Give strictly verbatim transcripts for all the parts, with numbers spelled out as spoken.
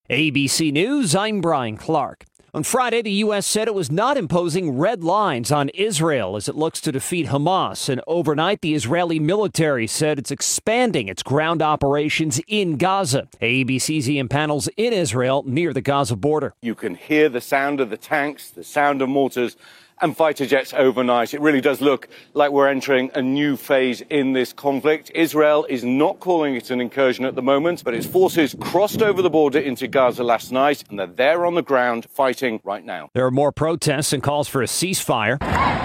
A B C News, I'm Brian Clark. On Friday, the U S said it was not imposing red lines on Israel as it looks to defeat Hamas. And overnight, the Israeli military said it's expanding its ground operations in Gaza. A B C's Ian Panels in Israel near the Gaza border. You can hear the sound of the tanks, the sound of mortars and fighter jets overnight. It really does look like we're entering a new phase in this conflict. Israel is not calling it an incursion at the moment, but its forces crossed over the border into Gaza last night, and they're there on the ground fighting right now. There are more protests and calls for a ceasefire.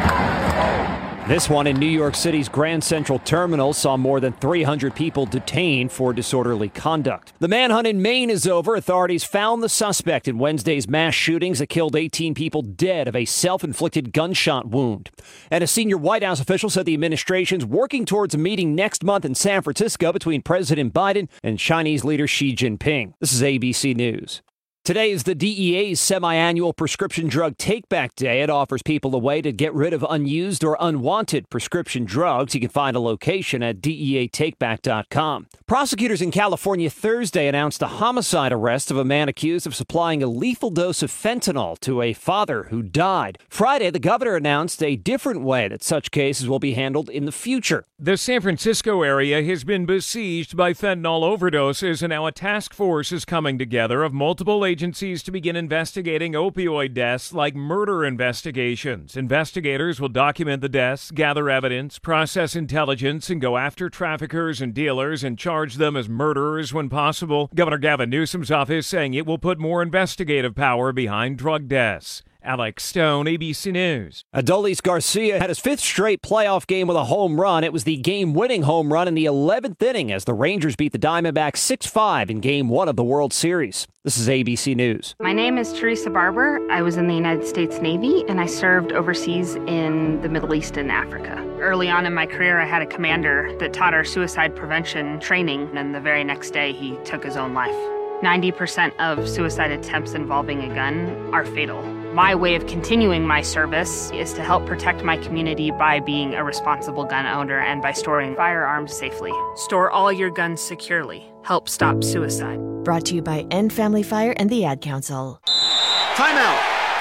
This one in New York City's Grand Central Terminal saw more than three hundred people detained for disorderly conduct. The manhunt in Maine is over. Authorities found the suspect in Wednesday's mass shootings that killed eighteen people dead of a self-inflicted gunshot wound. And a senior White House official said the administration's working towards a meeting next month in San Francisco between President Biden and Chinese leader Xi Jinping. This is A B C News. Today is the D E A's semi-annual Prescription Drug Take-Back Day. It offers people a way to get rid of unused or unwanted prescription drugs. You can find a location at D E A take back dot com. Prosecutors in California Thursday announced a homicide arrest of a man accused of supplying a lethal dose of fentanyl to a father who died. Friday, the governor announced a different way that such cases will be handled in the future. The San Francisco area has been besieged by fentanyl overdoses, and now a task force is coming together of multiple agencies to begin investigating opioid deaths like murder investigations. Investigators will document the deaths, gather evidence, process intelligence, and go after traffickers and dealers and charge them as murderers when possible. Governor Gavin Newsom's office saying it will put more investigative power behind drug deaths. Alex Stone, A B C News. Adolis Garcia had his fifth straight playoff game with a home run. It was the game-winning home run in the eleventh inning as the Rangers beat the Diamondbacks six five in Game one of the World Series. This is A B C News. My name is Teresa Barber. I was in the United States Navy, and I served overseas in the Middle East and Africa. Early on in my career, I had a commander that taught our suicide prevention training, and the very next day, he took his own life. ninety percent of suicide attempts involving a gun are fatal. My way of continuing my service is to help protect my community by being a responsible gun owner and by storing firearms safely. Store all your guns securely. Help stop suicide. Brought to you by End Family Fire and the Ad Council. Timeout!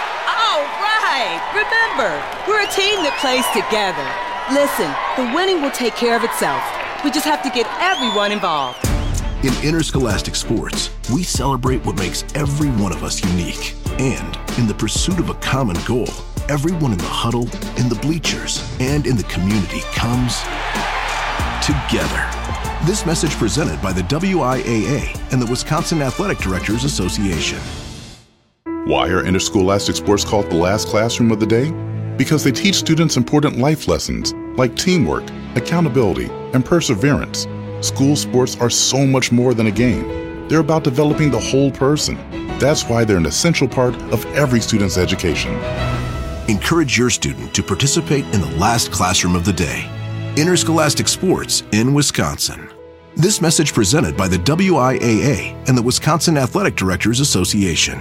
All right! Remember, we're a team that plays together. Listen, the winning will take care of itself. We just have to get everyone involved. In interscholastic sports, we celebrate what makes every one of us unique. And in the pursuit of a common goal, everyone in the huddle, in the bleachers, and in the community comes together. This message presented by the W I A A and the Wisconsin Athletic Directors Association. Why are interscholastic sports called the last classroom of the day? Because they teach students important life lessons like teamwork, accountability, and perseverance. School sports are so much more than a game. They're about developing the whole person. That's why they're an essential part of every student's education. Encourage your student to participate in the last classroom of the day. Interscholastic sports in Wisconsin. This message presented by the W I A A and the Wisconsin Athletic Directors Association.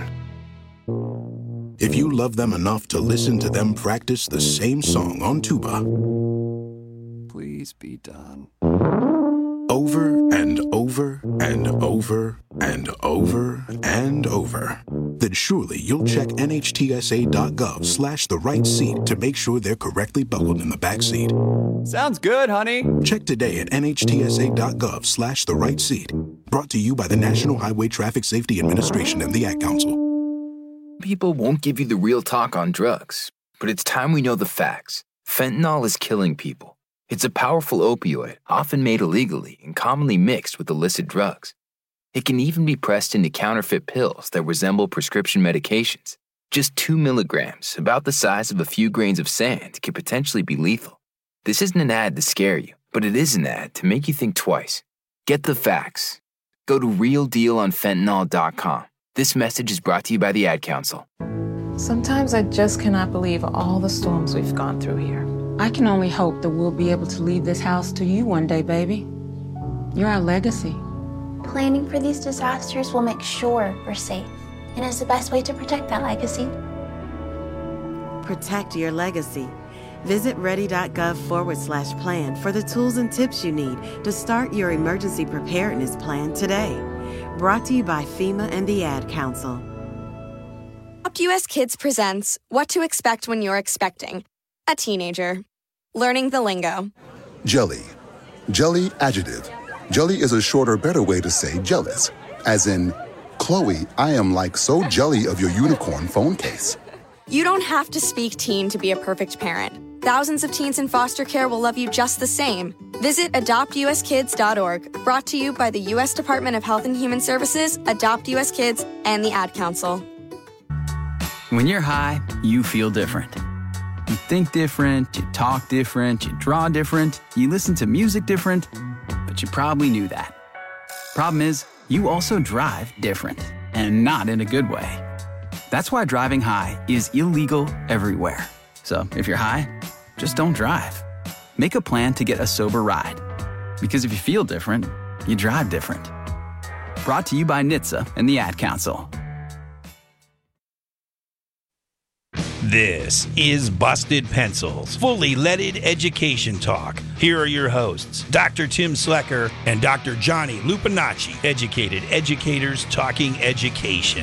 If you love them enough to listen to them practice the same song on tuba, please be done. Over and over and over and over and over, then surely you'll check N H T S A dot gov slash the right seat to make sure they're correctly buckled in the back seat. Sounds good, honey. Check today at N H T S A dot gov slash the right seat. Brought to you by the National Highway Traffic Safety Administration and the Ad Council. People won't give you the real talk on drugs, but it's time we know the facts. Fentanyl is killing people. It's a powerful opioid, often made illegally and commonly mixed with illicit drugs. It can even be pressed into counterfeit pills that resemble prescription medications. Just two milligrams, about the size of a few grains of sand, can potentially be lethal. This isn't an ad to scare you, but it is an ad to make you think twice. Get the facts. Go to real deal on fentanyl dot com. This message is brought to you by the Ad Council. Sometimes I just cannot believe all the storms we've gone through here. I can only hope that we'll be able to leave this house to you one day, baby. You're our legacy. Planning for these disasters will make sure we're safe, and is the best way to protect that legacy. Protect your legacy. Visit ready.gov forward slash plan for the tools and tips you need to start your emergency preparedness plan today. Brought to you by FEMA and the Ad Council. Adopt U S Kids presents What to Expect When You're Expecting a Teenager. Learning the lingo. Jelly. Jelly adjective. Jelly is a shorter, better way to say jealous. As in, Chloe, I am like so jelly of your unicorn phone case. You don't have to speak teen to be a perfect parent. Thousands of teens in foster care will love you just the same. Visit adopt u s kids dot org, brought to you by the U S Department of Health and Human Services, Adopt U S Kids, and the Ad Council. When you're high, you feel different. You think different, you talk different, you draw different, you listen to music different, but you probably knew that. Problem is, you also drive different, and not in a good way. That's why driving high is illegal everywhere. So if you're high, just don't drive. Make a plan to get a sober ride. Because if you feel different, you drive different. Brought to you by N H T S A and the Ad Council. This is Busted Pencils, fully leaded education talk. Here are your hosts, Doctor Tim Slecker and Doctor Johnny Lupinacci, educated educators talking education.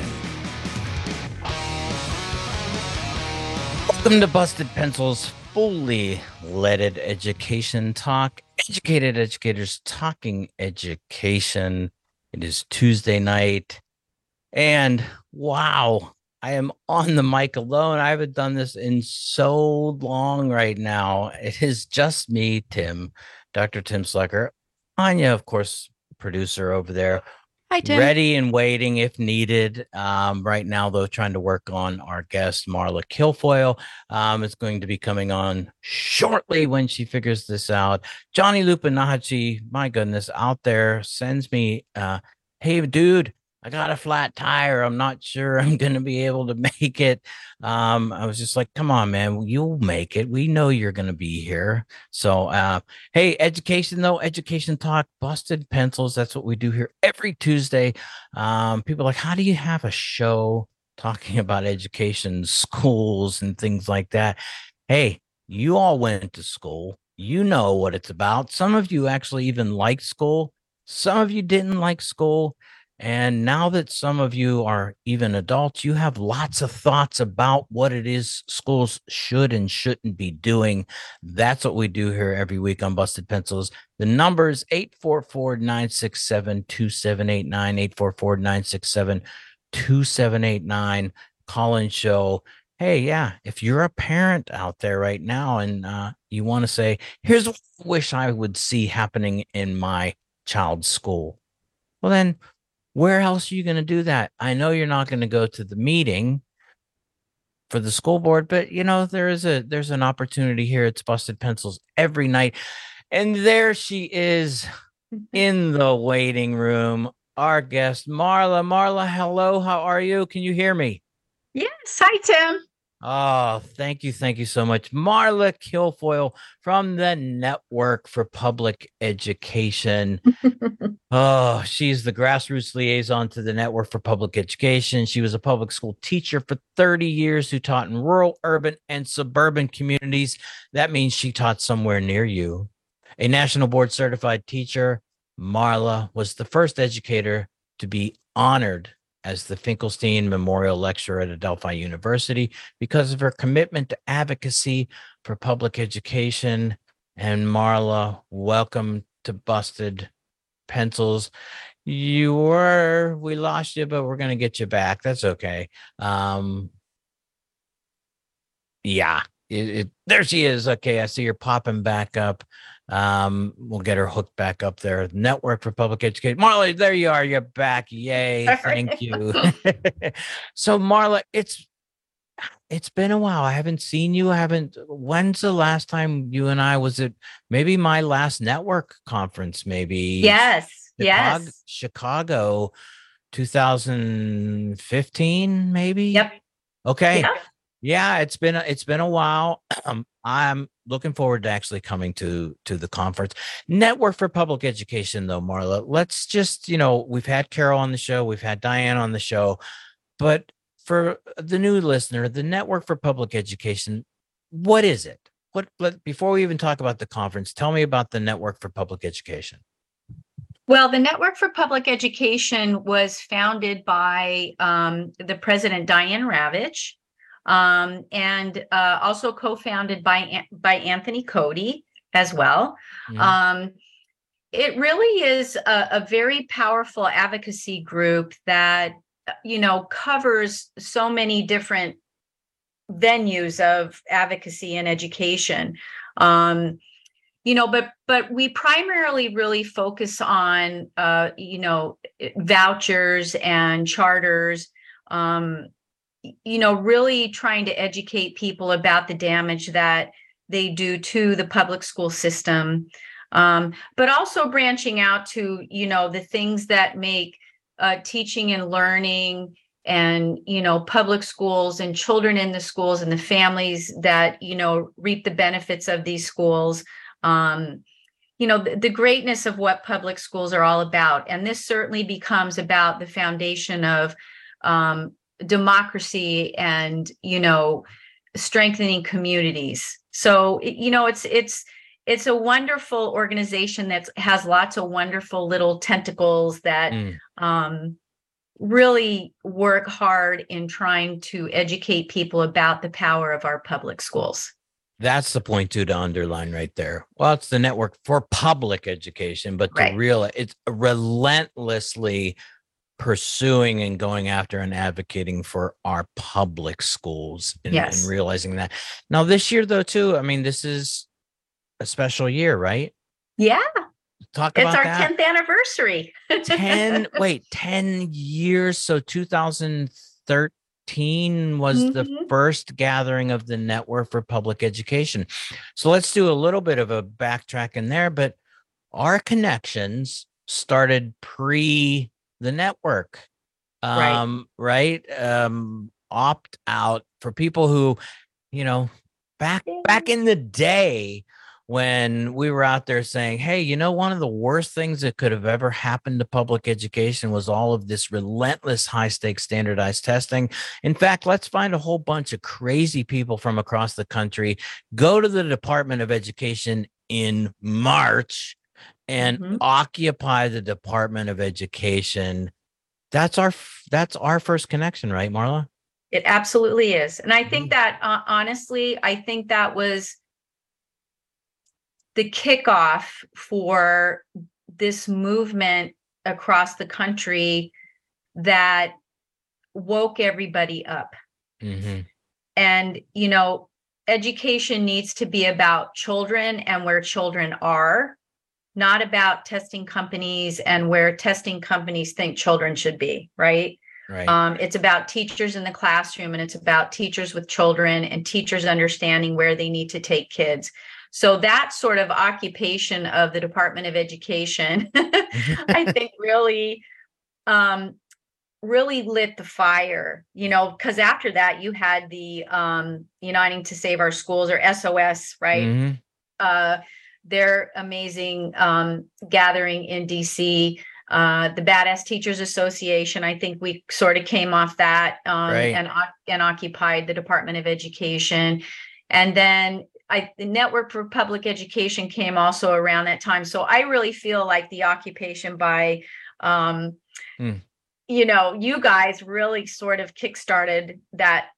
Welcome to Busted Pencils, fully leaded education talk. Educated educators talking education. It is Tuesday night, and wow, I am on the mic alone. I haven't done this in so long right now. It is just me, Tim, Doctor Tim Slecker. Anya, of course, producer over there. Hi, Tim. Ready and waiting if needed. Um, right now, though, trying to work on our guest, Marla Kilfoyle. Um, it's going to be coming on shortly when she figures this out. Johnny Lupinacci, my goodness, out there sends me, uh, hey, dude, I got a flat tire. I'm not sure I'm going to be able to make it. Um, I was just like, come on, man, you'll make it. We know you're going to be here. So, uh, hey, education, though, education talk, Busted Pencils. That's what we do here every Tuesday. Um, people are like, how do you have a show talking about education, schools, and things like that? Hey, you all went to school. You know what it's about. Some of you actually even liked school. Some of you didn't like school. And now that some of you are even adults, you have lots of thoughts about what it is schools should and shouldn't be doing. That's what we do here every week on Busted Pencils. The number is eight four four, nine six seven, two seven eight nine, eight four four, nine six seven, two seven eight nine. Call-in show. Hey, yeah, if you're a parent out there right now and uh, you want to say, here's what I wish I would see happening in my child's school. Well, then, where else are you going to do that? I know you're not going to go to the meeting for the school board, but you know, there is a there's an opportunity here. It's Busted Pencils every night. And there she is in the waiting room, our guest, Marla. Marla, hello. How are you? Can you hear me? Yes. Hi, Tim. Oh, thank you. Thank you so much. Marla Kilfoyle from the Network for Public Education. Oh, she's the grassroots liaison to the Network for Public Education. She was a public school teacher for thirty years who taught in rural, urban, and suburban communities. That means she taught somewhere near you. A national board certified teacher, Marla was the first educator to be honored as the Finkelstein Memorial Lecturer at Adelphi University because of her commitment to advocacy for public education. And Marla, welcome to Busted Pencils. You were, we lost you, but we're going to get you back. That's okay. Um, yeah, it, it, there she is. Okay, I see her popping back up. Um, we'll get her hooked back up there. Network for Public Education. Marla, there you are. You're back. Yay. Thank you. So Marla, it's it's been a while. I haven't seen you. I haven't. When's the last time you and I was at maybe my last network conference? Maybe. Yes. Chicago, yes. Chicago, two thousand fifteen, maybe. Yep. Okay. Yep. Yeah, it's been a, it's been a while. Um, I'm looking forward to actually coming to to the conference. Network for Public Education, though, Marla. Let's just, you know, we've had Carol on the show, we've had Diane on the show, but for the new listener, the Network for Public Education, what is it? What let, before we even talk about the conference, tell me about the Network for Public Education. Well, the Network for Public Education was founded by um, the president, Diane Ravitch, um, and uh, also co-founded by, by Anthony Cody as well. Mm. Um, it really is a, a very powerful advocacy group that, you know, covers so many different venues of advocacy and education. Um, You know, but but we primarily really focus on, uh, you know, vouchers and charters, um, you know, really trying to educate people about the damage that they do to the public school system, um, but also branching out to, you know, the things that make uh, teaching and learning and, you know, public schools and children in the schools and the families that, you know, reap the benefits of these schools. Um, you know, the, the greatness of what public schools are all about. And this certainly becomes about the foundation of um, democracy and, you know, strengthening communities. So, you know, it's it's it's a wonderful organization that has lots of wonderful little tentacles that mm. um, really work hard in trying to educate people about the power of our public schools. That's the point too to underline right there. Well, it's the Network for Public Education, but right. to real it's relentlessly pursuing and going after and advocating for our public schools and, yes. and realizing that. Now this year though, too, I mean, this is a special year, right? Yeah. Talk it's about our that. tenth anniversary. ten, wait, ten years. So two thousand thirteen was mm-hmm. the first gathering of the Network for Public Education. So let's do a little bit of a backtrack in there, but our connections started pre the network, um, right? right? Um, opt out for people who, you know, back, back in the day when we were out there saying, hey, you know, one of the worst things that could have ever happened to public education was all of this relentless high stakes standardized testing. In fact, let's find a whole bunch of crazy people from across the country, go to the Department of Education in March and mm-hmm. occupy the Department of Education. That's our, that's our first connection, right, Marla? It absolutely is. And I think that, uh, honestly, I think that was the kickoff for this movement across the country that woke everybody up. Mm-hmm. And, you know, education needs to be about children and where children are, not about testing companies and where testing companies think children should be, right? Right. Um, it's about teachers in the classroom, and it's about teachers with children and teachers understanding where they need to take kids. So that sort of occupation of the Department of Education, I think really, um, really lit the fire, you know, because after that you had the um, Uniting to Save Our Schools, or S O S, right? Mm-hmm. Uh, their amazing um, gathering in D C, uh, the Badass Teachers Association. I think we sort of came off that um, right. and, and occupied the Department of Education. And then I, the Network for Public Education came also around that time. So I really feel like the occupation by, um, mm. you know, you guys really sort of kickstarted that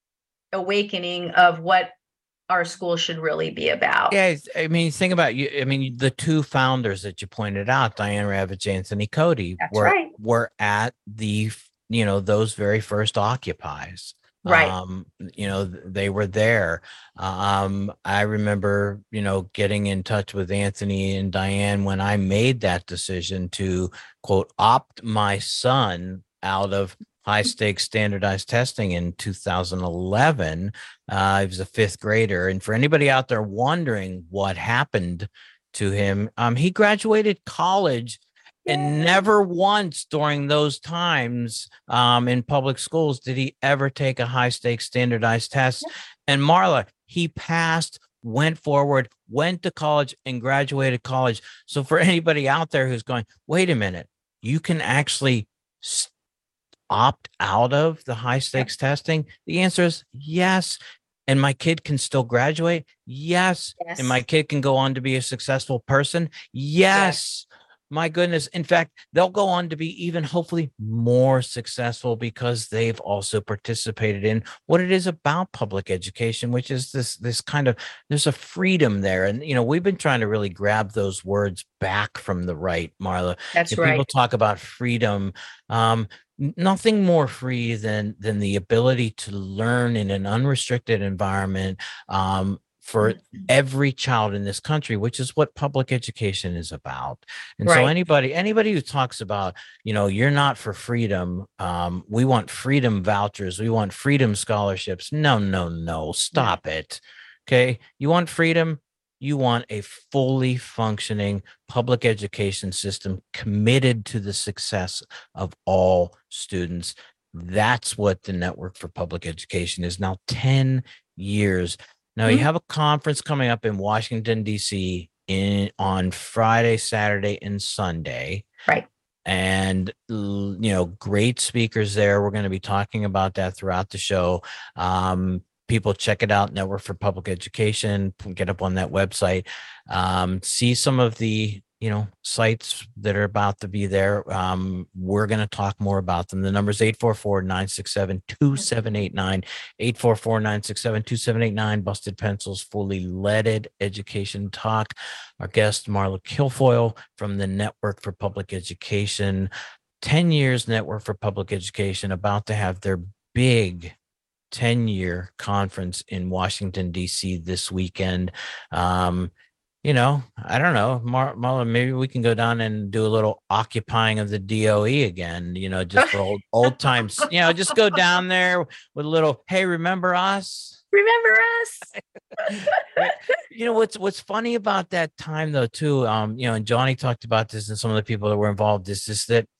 awakening of what our school should really be about. Yeah, I mean, think about you. I mean, the two founders that you pointed out, Diane Ravitch, Anthony Cody, That's were right. were at the, you know, those very first occupies. Right. Um, you know, they were there. Um, I remember, you know, getting in touch with Anthony and Diane when I made that decision to, quote, opt my son out of high stakes standardized testing in two thousand eleven. Uh, he was a fifth grader. And for anybody out there wondering what happened to him, um, he graduated college. And never once during those times um, in public schools did he ever take a high stakes standardized test. And Marla, he passed, went forward, went to college and graduated college. So for anybody out there who's going, wait a minute, you can actually st- opt out of the high stakes yeah. testing. The answer is yes. And my kid can still graduate. Yes. yes. And my kid can go on to be a successful person. Yes. yes. my goodness. In fact, they'll go on to be even hopefully more successful because they've also participated in what it is about public education, which is this, this kind of, there's a freedom there. And, you know, we've been trying to really grab those words back from the right, Marla. That's if right. People talk about freedom. Um, nothing more free than, than the ability to learn in an unrestricted environment, um, for every child in this country, which is what public education is about. And Right. so anybody, anybody who talks about, you know, you're not for freedom, um, we want freedom vouchers, we want freedom scholarships. No, no, no, stop it. Okay. You want freedom? You want a fully functioning public education system committed to the success of all students. That's what the Network for Public Education is now. ten years. Now, you have a conference coming up in Washington, D C in on Friday, Saturday, and Sunday. Right. And, you know, great speakers there. We're going to be talking about that throughout the show. Um, people check it out, Network for Public Education, get up on that website, um, see some of the, you know, sites that are about to be there. Um, we're going to talk more about them. The number is eight four four, nine six seven, two seven eight nine, eight four four, nine six seven, two seven eight nine, Busted Pencils, Fully Leaded Education Talk. Our guest, Marla Kilfoyle from the Network for Public Education, ten years Network for Public Education, about to have their big ten-year conference in Washington, D C this weekend. Um, You know, I don't know, Mar- Marla, maybe we can go down and do a little occupying of the D O E again, you know, just for old, old times, you know, just go down there with a little, hey, remember us? Remember us? You know, what's what's funny about that time, though, too, um, you know, and Johnny talked about this and some of the people that were involved, is just that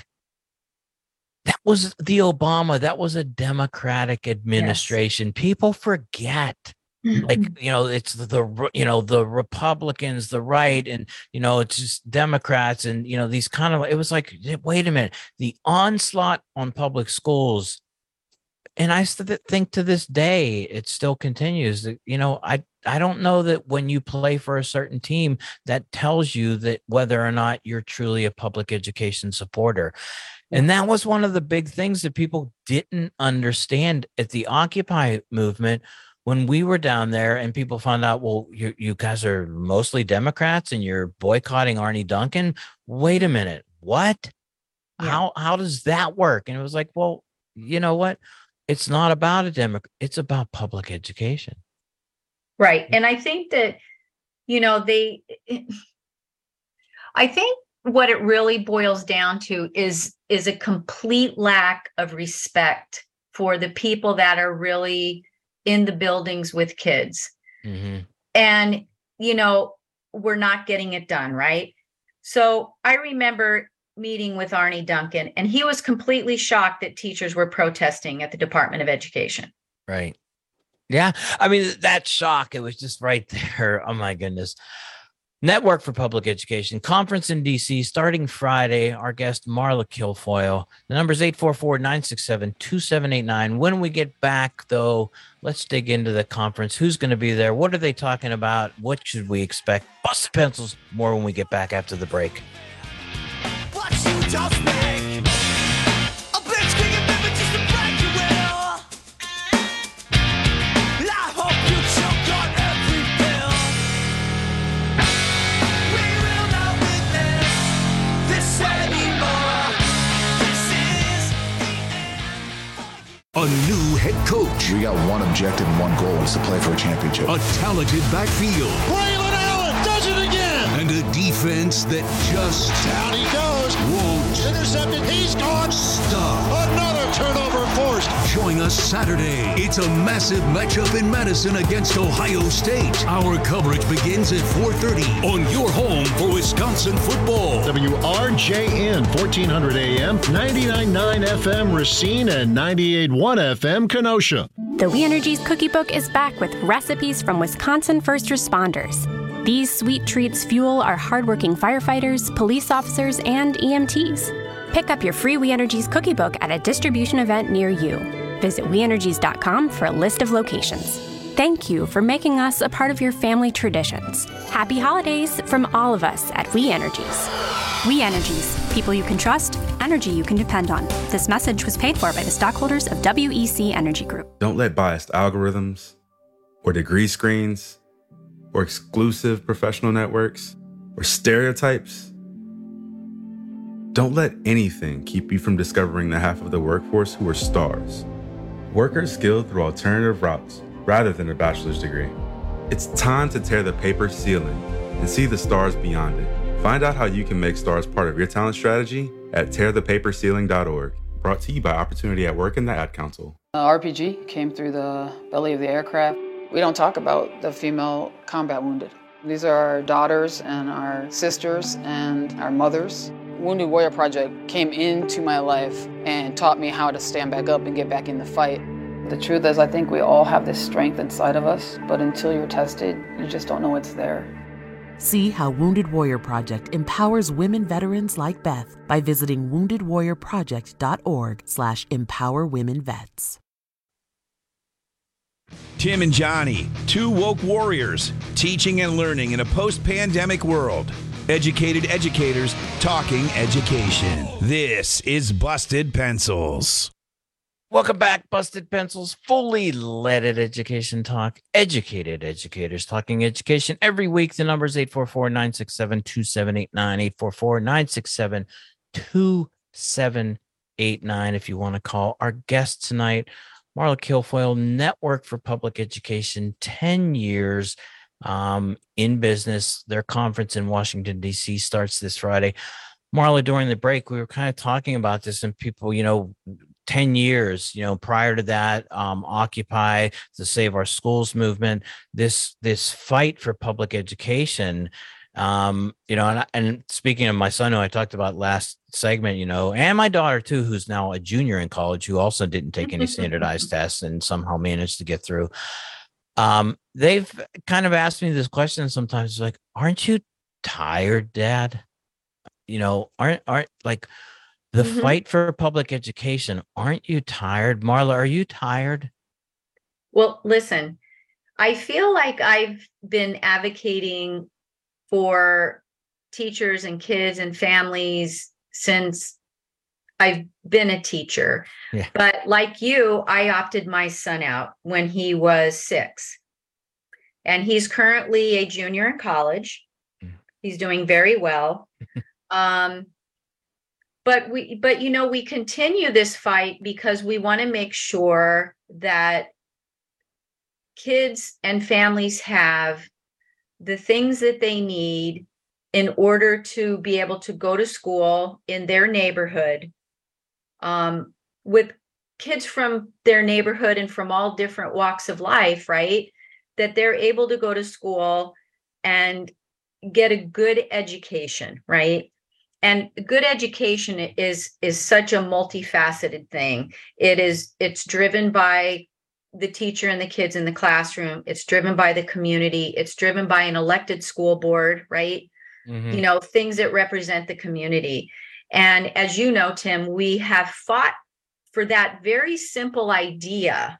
that was the Obama, that was a Democratic administration. Yes. People forget. Like, you know, it's the, you know, the Republicans, the right, and, you know, it's just Democrats and, you know, these kind of, it was like, wait a minute, the onslaught on public schools. And I st- think to this day, it still continues. You know, I, I don't know that when you play for a certain team, that tells you that whether or not you're truly a public education supporter. And that was one of the big things that people didn't understand at the Occupy movement. When we were down there and people found out, well, you, you guys are mostly Democrats and you're boycotting Arne Duncan. Wait a minute. What? Yeah. How, how does that work? And it was like, well, you know what? It's not about a Democrat. It's about public education. Right. And I think that, you know, they, I think what it really boils down to is, is a complete lack of respect for the people that are really in the buildings with kids. Mm-hmm. And, you know, we're not getting it done, right? So I remember meeting with Arne Duncan, and he was completely shocked that teachers were protesting at the Department of Education. Right. Yeah. I mean, that shock, it was just right there. Oh, my goodness. Network for Public Education conference in D C starting Friday. Our guest, Marla Kilfoyle. The number is eight four four, nine six seven, two seven eight nine. When we get back, though, let's dig into the conference. Who's going to be there? What are they talking about? What should we expect? Busted Pencils, more when we get back after the break. What you just make. A bitch can get never just to break you will. And I hope you choke on every pill. We will not witness this anymore. This is a new head coach. We got one objective and one goal, is to play for a championship. A talented backfield. Braylon Allen does it again. And a defense that just down he goes. Won't intercepted. He's gone. Stop. Another turnover forced. Join us Saturday. It's a massive matchup in Madison against Ohio State. Our coverage begins at four thirty on your home for Wisconsin football. W R J N, fourteen hundred A M, ninety-nine point nine F M Racine, and ninety-eight point one F M Kenosha. The We Energies Cookie Book is back with recipes from Wisconsin first responders. These sweet treats fuel our hardworking firefighters, police officers, and E M Ts. Pick up your free We Energies Cookie Book at a distribution event near you. Visit we energies dot com for a list of locations. Thank you for making us a part of your family traditions. Happy holidays from all of us at We Energies. We Energies. People you can trust, energy you can depend on. This message was paid for by the stockholders of W E C Energy Group. Don't let biased algorithms or degree screens or exclusive professional networks or stereotypes. Don't let anything keep you from discovering the half of the workforce who are stars. Workers skilled through alternative routes rather than a bachelor's degree. It's time to tear the paper ceiling and see the stars beyond it. Find out how you can make stars part of your talent strategy at tear the paper ceiling dot org. Brought to you by Opportunity at Work and the Ad Council. Uh, R P G came through the belly of the aircraft. We don't talk about the female combat wounded. These are our daughters and our sisters and our mothers. Wounded Warrior Project came into my life and taught me how to stand back up and get back in the fight. The truth is, I think we all have this strength inside of us, but until you're tested, you just don't know it's there. See how Wounded Warrior Project empowers women veterans like Beth by visiting wounded warrior project dot org slash empower women vets. Tim and Johnny, two woke warriors, teaching and learning in a post-pandemic world. Educated educators talking education. This is Busted Pencils. Welcome back, Busted Pencils, fully leaded education talk, educated educators talking education. Every week, the number is eight four four, nine six seven, two seven eight nine, eight four four, nine six seven, two seven eight nine. If you want to call our guest tonight, Marla Kilfoyle, Network for Public Education, ten years um, in business. Their conference in Washington, D C starts this Friday. Marla, during the break, we were kind of talking about this, and people, you know, ten years, you know, prior to that, um, Occupy, the Save Our Schools movement, this this fight for public education, um, you know, and, and speaking of my son, who I talked about last segment, you know, and my daughter too, who's now a junior in college, who also didn't take any standardized tests and somehow managed to get through. Um, they've kind of asked me this question sometimes, like, aren't you tired, Dad? You know, aren't aren't like the mm-hmm. fight for public education? Aren't you tired? Marla, are you tired? Well, listen, I feel like I've been advocating for teachers and kids and families since I've been a teacher. Yeah. But like you, I opted my son out when he was six. And he's currently a junior in college. He's doing very well. um, But we, but you know, we continue this fight because we want to make sure that kids and families have the things that they need in order to be able to go to school in their neighborhood, um, with kids from their neighborhood and from all different walks of life, right? That they're able to go to school and get a good education, right? And good education is is such a multifaceted thing. It is it's driven by the teacher and the kids in the classroom. It's driven by the community. It's driven by an elected school board, right? Mm-hmm. You know, things that represent the community. And as you know, Tim, we have fought for that very simple idea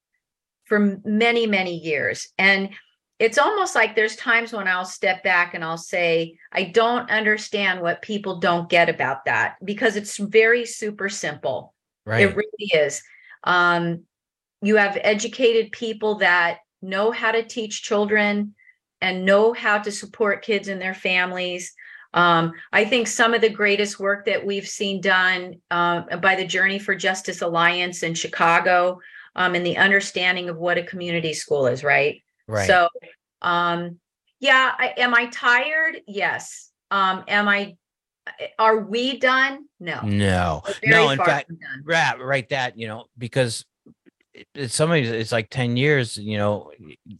for many, many years. And it's almost like there's times when I'll step back and I'll say, I don't understand what people don't get about that, because it's very super simple. Right. It really is. Um, you have educated people that know how to teach children and know how to support kids and their families. Um, I think some of the greatest work that we've seen done uh, by the Journey for Justice Alliance in Chicago, um, and the understanding of what a community school is, right? Right. So, um, yeah, I, am I tired? Yes. Um, am I, are we done? No. No. No, in fact, right, right, that, you know, because it, it's somebody, it's like ten years, you know,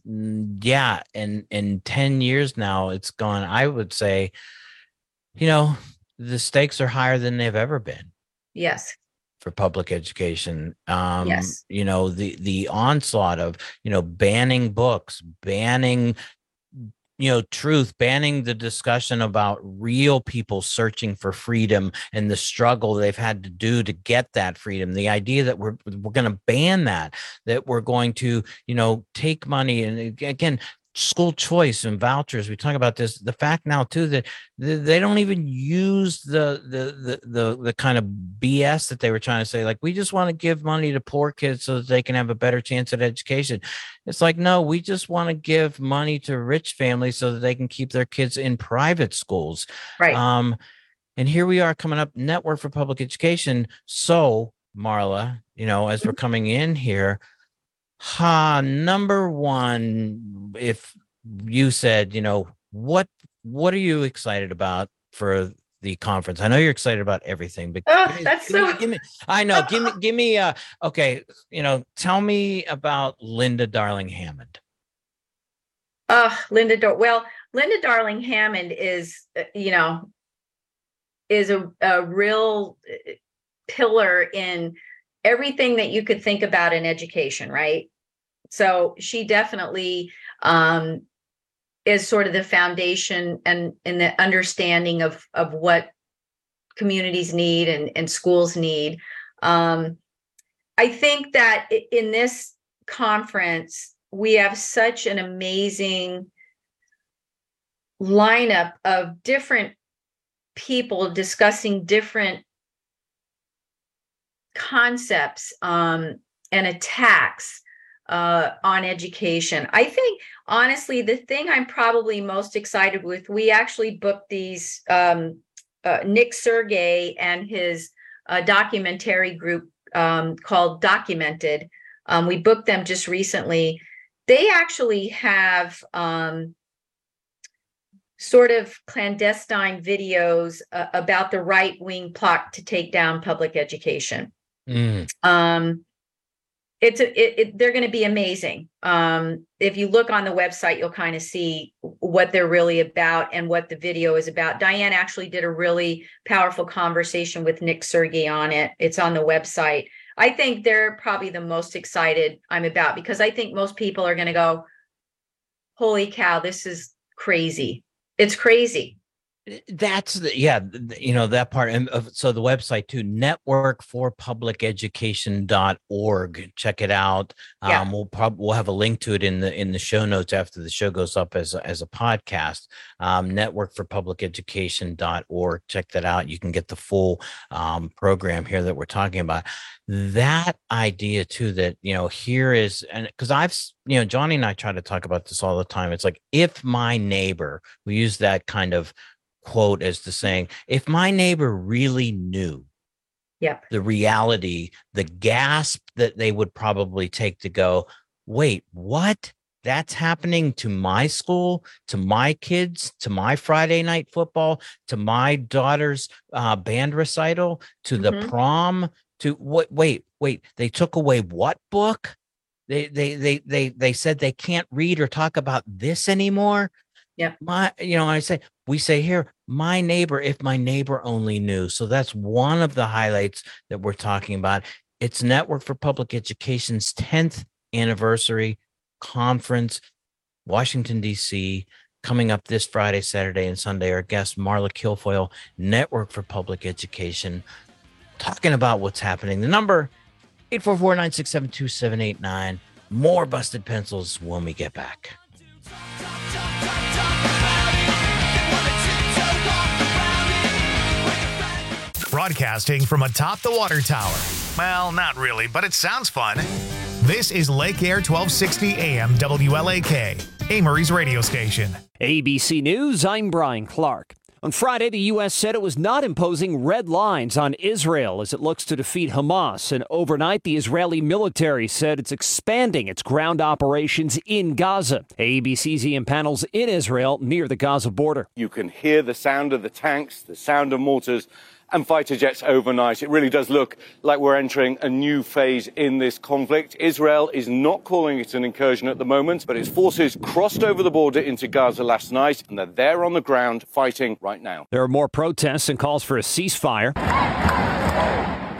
yeah. And in ten years now, it's gone, I would say, you know, the stakes are higher than they've ever been. Yes. For public education. Um, yes. You know, the, the onslaught of, you know, banning books, banning, you know, truth, banning the discussion about real people searching for freedom and the struggle they've had to do to get that freedom. The idea that we're, we're going to ban that, that we're going to, you know, take money. And again, school choice and vouchers. We talk about this. The fact now too that they don't even use the the the the, the kind of B S that they were trying to say. Like, we just want to give money to poor kids so that they can have a better chance at education. It's like, no, we just want to give money to rich families so that they can keep their kids in private schools. Right. Um, and here we are coming up, Network for Public Education. So, Marla, you know, as we're coming in here. Ha, number one, if you said, you know, what what are you excited about for the conference? I know you're excited about everything, but oh, give me, that's give so me, give me, I know, give me, give me, uh, okay, you know, tell me about Linda Darling Hammond. Uh, Linda, Dar- well, Linda Darling Hammond is, uh, you know, is a, a real pillar in everything that you could think about in education, right? So she definitely um, is sort of the foundation and in the understanding of of what communities need and, and schools need. Um, I think that in this conference, we have such an amazing lineup of different people discussing different concepts um, and attacks uh, on education. I think, honestly, the thing I'm probably most excited with, we actually booked these, um, uh, Nick Sergey and his uh, documentary group um, called Documented. Um, we booked them just recently. They actually have um, sort of clandestine videos uh, about the right-wing plot to take down public education. Mm. Um, it's a, it, it, they're going to be amazing. Um, if you look on the website, you'll kind of see what they're really about and what the video is about. Diane actually did a really powerful conversation with Nick Sergey on it. It's on the website. I think they're probably the most excited I'm about, because I think most people are going to go, holy cow, this is crazy. It's crazy. That's the, yeah, you know, that part. And uh, so the website too, network for public education dot org. Check it out. Yeah. Um, we'll probably, we'll have a link to it in the, in the show notes after the show goes up as a, as a podcast. Um, network for public education dot org. Check that out. You can get the full um, program here that we're talking about. That idea too, that, you know, here is, and because I've, you know, Johnny and I try to talk about this all the time. It's like, if my neighbor, we use that kind of quote as the saying, if my neighbor really knew yep. the reality, the gasp that they would probably take to go, wait, what? That's happening to my school, to my kids, to my Friday night football, to my daughter's uh, band recital, to mm-hmm. the prom, to what? Wait, wait, they took away what book? They, they, they, they, they said they can't read or talk about this anymore. Yeah. My, you know, I say, we say here, my neighbor, if my neighbor only knew. So that's one of the highlights that we're talking about. It's Network for Public Education's tenth anniversary conference, Washington, D C, coming up this Friday, Saturday, and Sunday. Our guest, Marla Kilfoyle, Network for Public Education, talking about what's happening. The number, eight four four, nine six seven, two seven eight nine. More Busted Pencils when we get back. Broadcasting from atop the water tower. Well, not really, but it sounds fun. This is Lake Air twelve sixty A M W L A K, Amory's radio station. A B C News, I'm Brian Clark. On Friday, the U S said it was not imposing red lines on Israel as it looks to defeat Hamas. And overnight, the Israeli military said it's expanding its ground operations in Gaza. A B C's Ian Panels in Israel near the Gaza border. You can hear the sound of the tanks, the sound of mortars and fighter jets overnight. It really does look like we're entering a new phase in this conflict. Israel is not calling it an incursion at the moment, but its forces crossed over the border into Gaza last night, and they're there on the ground fighting right now. There are more protests and calls for a ceasefire.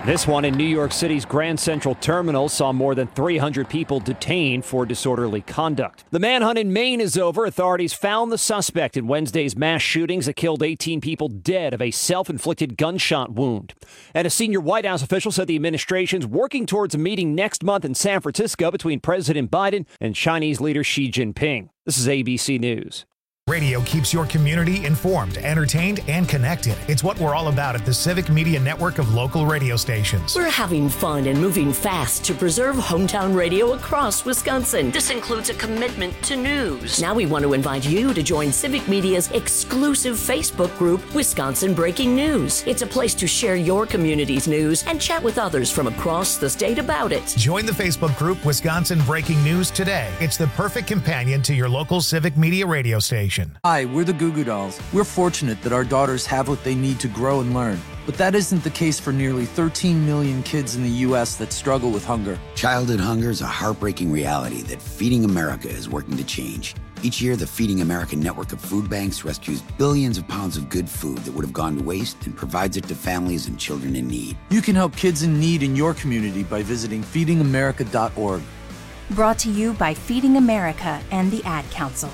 This one in New York City's Grand Central Terminal saw more than three hundred people detained for disorderly conduct. The manhunt in Maine is over. Authorities found the suspect in Wednesday's mass shootings that killed eighteen people dead of a self-inflicted gunshot wound. And a senior White House official said the administration's working towards a meeting next month in San Francisco between President Biden and Chinese leader Xi Jinping. This is A B C News. Radio keeps your community informed, entertained, and connected. It's what we're all about at the Civic Media Network of local radio stations. We're having fun and moving fast to preserve hometown radio across Wisconsin. This includes a commitment to news. Now we want to invite you to join Civic Media's exclusive Facebook group, Wisconsin Breaking News. It's a place to share your community's news and chat with others from across the state about it. Join the Facebook group Wisconsin Breaking News today. It's the perfect companion to your local Civic Media radio station. Hi, we're the Goo Goo Dolls. We're fortunate that our daughters have what they need to grow and learn. But that isn't the case for nearly thirteen million kids in the U S that struggle with hunger. Childhood hunger is a heartbreaking reality that Feeding America is working to change. Each year, the Feeding America network of food banks rescues billions of pounds of good food that would have gone to waste and provides it to families and children in need. You can help kids in need in your community by visiting feeding america dot org. Brought to you by Feeding America and the Ad Council.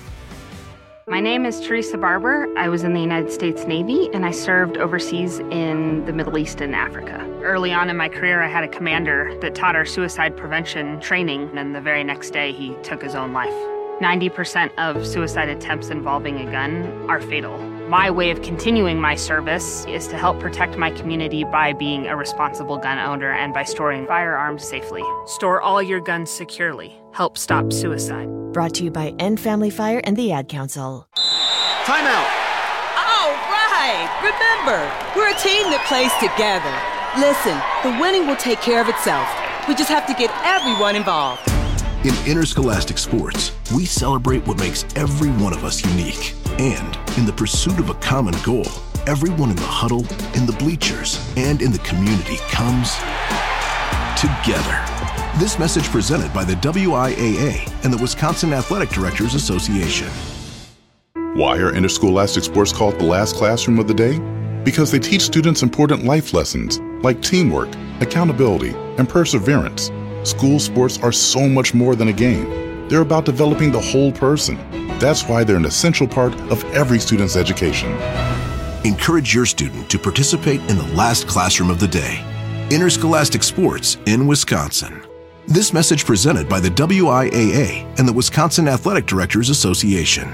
My name is Teresa Barber. I was in the United States Navy and I served overseas in the Middle East and Africa. Early on in my career, I had a commander that taught our suicide prevention training, and the very next day he took his own life. ninety percent of suicide attempts involving a gun are fatal. My way of continuing my service is to help protect my community by being a responsible gun owner and by storing firearms safely. Store all your guns securely. Help stop suicide. Brought to you by End Family Fire and the Ad Council. Time out. All right. Remember, we're a team that plays together. Listen, the winning will take care of itself. We just have to get everyone involved. In interscholastic sports, we celebrate what makes every one of us unique. And in the pursuit of a common goal, everyone in the huddle, in the bleachers, and in the community comes together. This message presented by the W I A A and the Wisconsin Athletic Directors Association. Why are interscholastic sports called the last classroom of the day? Because they teach students important life lessons like teamwork, accountability, and perseverance. School sports are so much more than a game. They're about developing the whole person. That's why they're an essential part of every student's education. Encourage your student to participate in the last classroom of the day. Interscholastic sports in Wisconsin. This message presented by the W I A A and the Wisconsin Athletic Directors Association.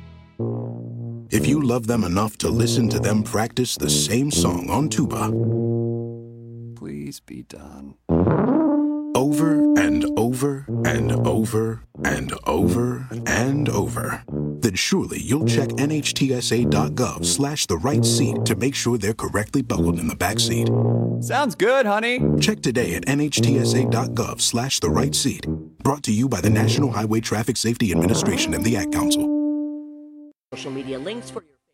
If you love them enough to listen to them practice the same song on tuba, please be done. Over and over and over and over and over, then surely you'll check N H T S A dot gov slash the right seat to make sure they're correctly buckled in the back seat. Sounds good, honey. Check today at N H T S A dot gov slash the right seat. Brought to you by the National Highway Traffic Safety Administration and the Ad Council. Social media links for your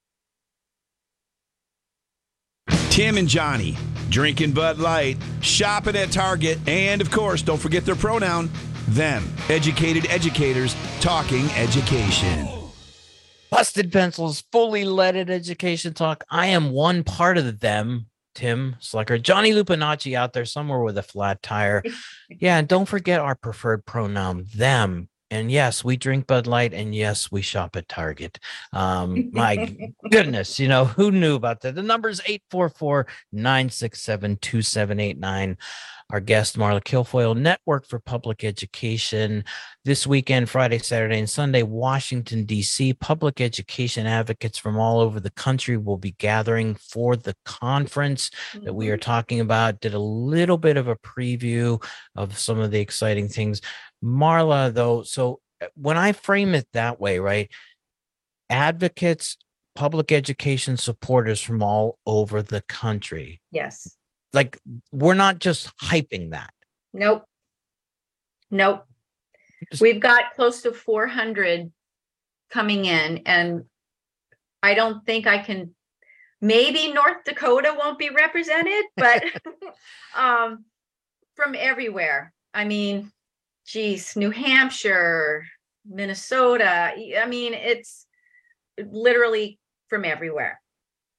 Tim and Johnny, drinking Bud Light, shopping at Target, and of course, don't forget their pronoun, them. Educated educators talking education. Busted Pencils, fully leaded education talk. I am one part of them. Tim Slecker, Johnny Lupinacci out there somewhere with a flat tire. Yeah, and don't forget our preferred pronoun, them. And yes, we drink Bud Light, and yes, we shop at Target. Um, my goodness, you know, who knew about that? The number is eight four four, nine six seven, two seven eight nine. Our guest, Marla Kilfoyle, Network for Public Education. This weekend, Friday, Saturday, and Sunday, Washington, D C, public education advocates from all over the country will be gathering for the conference mm-hmm. that we are talking about. Did a little bit of a preview of some of the exciting things. Marla, though, so when I frame it that way, right, advocates, public education supporters from all over the country. Yes. Like, we're not just hyping that. Nope. Nope. We've got close to four hundred coming in, and I don't think I can, maybe North Dakota won't be represented, but um, from everywhere. I mean, geez, New Hampshire, Minnesota. I mean, it's literally from everywhere.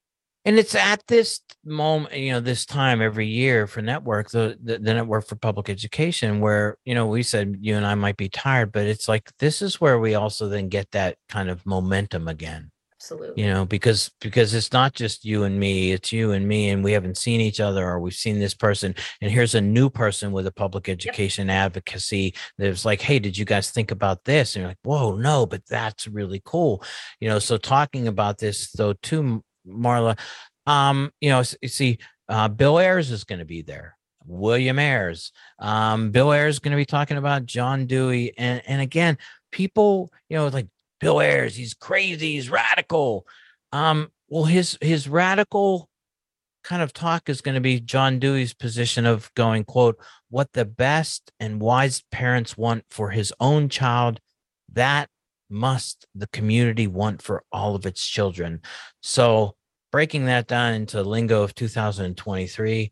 And it's at this moment, you know, this time every year for network, the, the the network for public education, where, you know, we said you and I might be tired, but it's like this is where we also then get that kind of momentum again. Absolutely. You know, because because it's not just you and me, it's you and me, and we haven't seen each other, or we've seen this person, and here's a new person with a public education yep. advocacy that's like, hey, did you guys think about this? And you're like, whoa, no, but that's really cool. You know, so talking about this though too, Marla, um, you know, you see, uh, Bill Ayers is going to be there. William Ayers. Um, Bill Ayers is going to be talking about John Dewey. And, and again, people, you know, like Bill Ayers, he's crazy, he's radical. Um, well, his his radical kind of talk is going to be John Dewey's position of going, quote, what the best and wise parents want for his own child, that must the community want for all of its children. So breaking that down into lingo of two thousand twenty-three,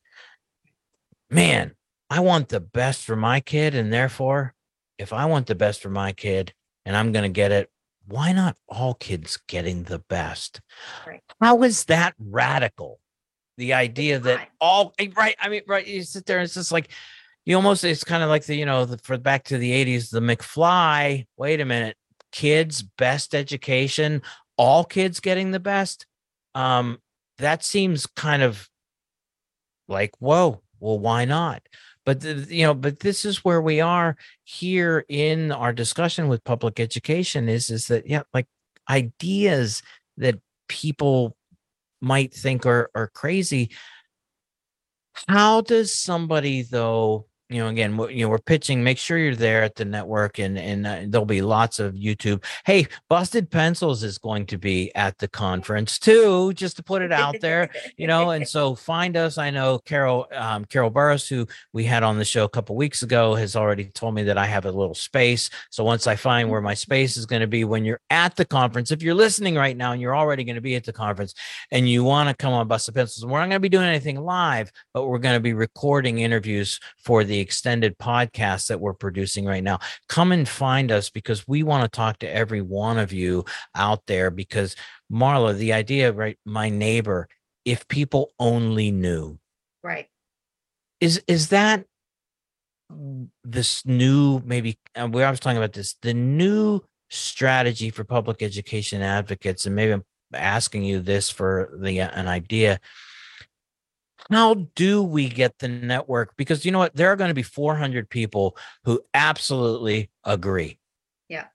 man, I want the best for my kid. And therefore, if I want the best for my kid and I'm going to get it, why not all kids getting the best? Right. How is that radical? The idea that all right. I mean, right. You sit there and it's just like, you almost, it's kind of like the, you know, the, for back to the eighties, the McFly, wait a minute, kids, best education, all kids getting the best. Um, that seems kind of like, whoa, well, why not? But, the, you know, but this is where we are here in our discussion with public education is, is that, yeah, like ideas that people might think are, are crazy. How does somebody though, you know, again, you know, we're pitching, make sure you're there at the network and, and uh, there'll be lots of YouTube. Hey, Busted Pencils is going to be at the conference too, just to put it out there, you know, and so find us. I know Carol, um, Carol Burris, who we had on the show a couple weeks ago, has already told me that I have a little space. So once I find where my space is going to be when you're at the conference, if you're listening right now and you're already going to be at the conference and you want to come on Busted Pencils, we're not going to be doing anything live, but we're going to be recording interviews for the extended podcast that we're producing right now. Come and find us because we want to talk to every one of you out there because Marla, the idea, right? My neighbor, if people only knew, right. Is, is that this new, maybe uh, we I was talking about this, the new strategy for public education advocates, and maybe I'm asking you this for the, an idea. How do we get the network? Because you know what? There are going to be four hundred people who absolutely agree. Yeah.